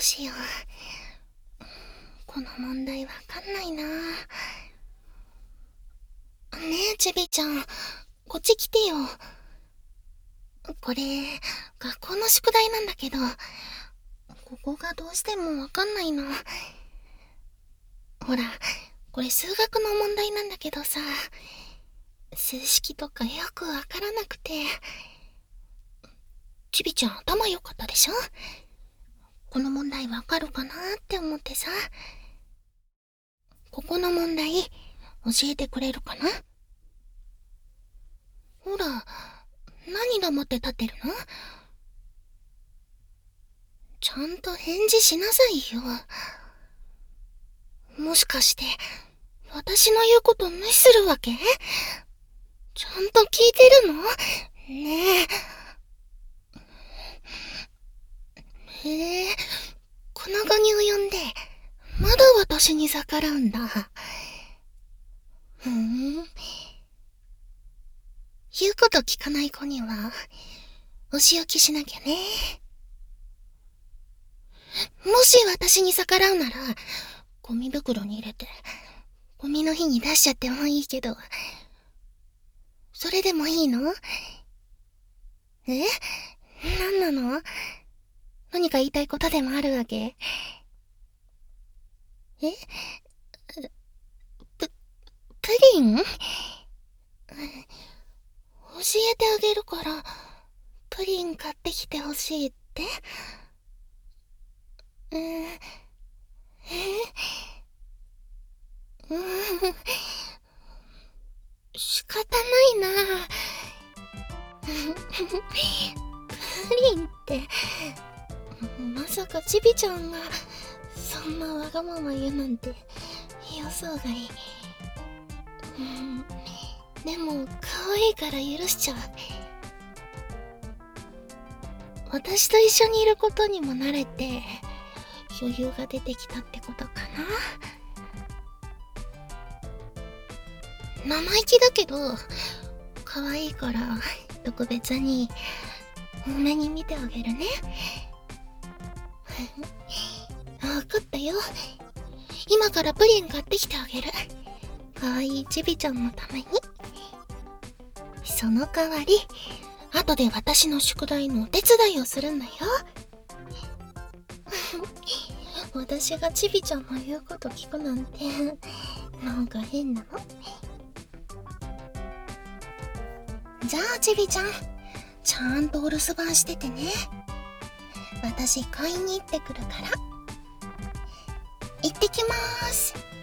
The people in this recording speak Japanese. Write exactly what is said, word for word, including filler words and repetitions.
しよう。この問題わかんないな。ねえ、ちびちゃん、こっち来てよ。これ、学校の宿題なんだけど、ここがどうしてもわかんないの。ほら、これ数学の問題なんだけどさ、数式とかよくわからなくて。ちびちゃん頭良かったでしょ？この問題わかるかなって思ってさ。ここの問題、教えてくれるかな？ほら、何黙って立ってるの？ちゃんと返事しなさいよ。もしかして、私の言うこと無視するわけ？ちゃんと聞いてるの？ねえ。へえ、この期に及んで、まだ私に逆らうんだ。ふーん。言うこと聞かない子には、お仕置きしなきゃね。もし私に逆らうなら、ゴミ袋に入れて、ゴミの日に出しちゃってもいいけど、それでもいいの？え？何なの？何か言いたいことでもあるわけ？え？プ、プリン？教えてあげるから、プリン買ってきてほしいって？うーん、え？うーん、仕方ないな。プリンって、まさかちびちゃんがそんなわがまま言うなんて予想外。うん、でも可愛いから許しちゃう。私と一緒にいることにも慣れて余裕が出てきたってことかな。生意気だけど可愛いから特別に多めに見てあげるね。わかったよ。今からプリン買ってきてあげる。可愛いちびちゃんのために。その代わり、後で私の宿題のお手伝いをするんだよ。私がちびちゃんの言うこと聞くなんて、なんか変なの。じゃあちびちゃん、ちゃんとお留守番しててね。私買いに行ってくるから。行ってきまーす。